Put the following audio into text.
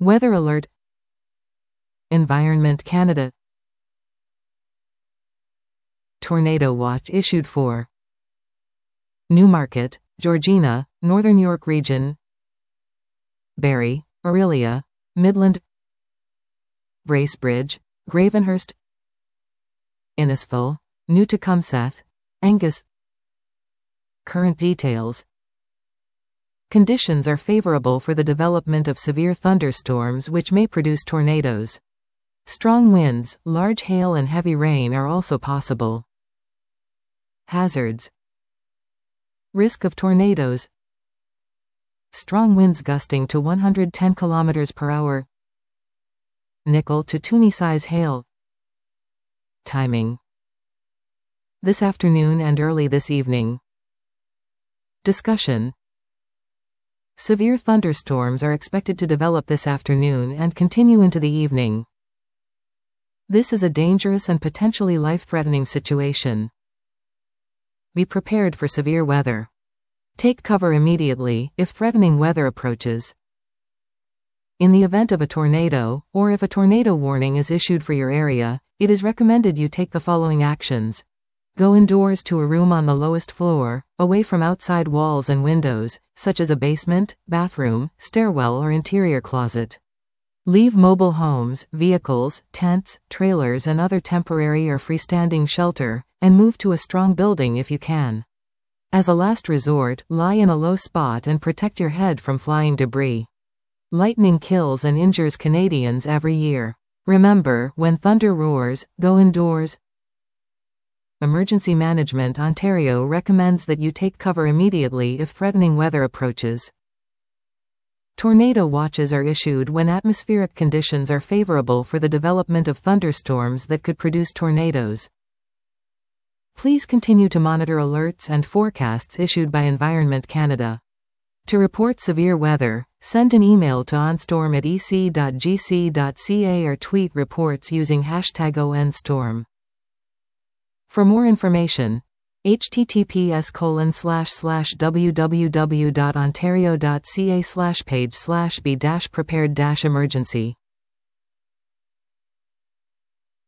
Weather alert. Environment Canada. Tornado watch issued for Newmarket, Georgina, Northern York Region, Barrie, Orillia, Midland, Bracebridge, Gravenhurst, Innisfil, New Tecumseth, Angus. Current details. Conditions are favorable for the development of severe thunderstorms which may produce tornadoes. Strong winds, large hail and heavy rain are also possible. Hazards. Risk of tornadoes. Strong winds gusting to 110 km per hour. Nickel to toonie size hail. Timing. This afternoon and early this evening. Discussion. Severe thunderstorms are expected to develop this afternoon and continue into the evening. This is a dangerous and potentially life-threatening situation. Be prepared for severe weather. Take cover immediately if threatening weather approaches. In the event of a tornado, or if a tornado warning is issued for your area, it is recommended you take the following actions. Go indoors to a room on the lowest floor, away from outside walls and windows, such as a basement, bathroom, stairwell or interior closet. Leave mobile homes, vehicles, tents, trailers and other temporary or freestanding shelter, and move to a strong building if you can. As a last resort, lie in a low spot and protect your head from flying debris. Lightning kills and injures Canadians every year. Remember, when thunder roars, go indoors. Emergency Management Ontario recommends that you take cover immediately if threatening weather approaches. Tornado watches are issued when atmospheric conditions are favorable for the development of thunderstorms that could produce tornadoes. Please continue to monitor alerts and forecasts issued by Environment Canada. To report severe weather, send an email to onstorm@ec.gc.ca or tweet reports using #ONStorm. For more information, https://www.ontario.ca/page/be-prepared-emergency